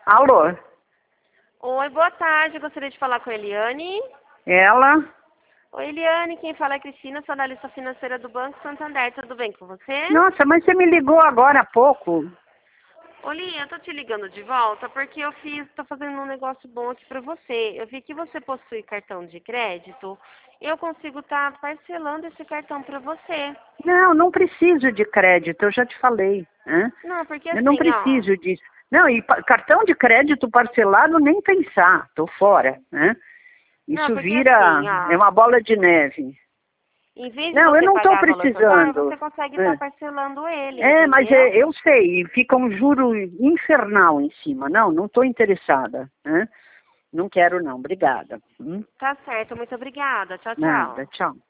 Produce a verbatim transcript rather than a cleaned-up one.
Alô? Oi, boa tarde. Gostaria de falar com a Eliane. Ela? Oi, Eliane. Quem fala é a Cristina, sou analista financeira do Banco Santander. Tudo bem com você? Nossa, mas você me ligou agora há pouco. Olinha, eu tô te ligando de volta porque eu fiz, tô fazendo um negócio bom aqui pra você. Eu vi que você possui cartão de crédito. Eu consigo estar parcelando esse cartão pra você. Não, não preciso de crédito, eu já te falei. Né? Não, porque Eu não assim, ó... preciso disso. Não, e pa- cartão de crédito parcelado nem pensar, tô fora. Né? Não, Isso porque vira, assim, é ó... uma bola de neve. Em vez de Não, eu você não estou pagar valor total, precisando. você consegue estar É, parcelando ele, É, mas entendeu? é, eu sei, fica um juro infernal em cima. Não, não estou interessada. Né? Não quero não, obrigada. Hum? Tá certo, muito obrigada. Tchau, tchau. Nada, tchau.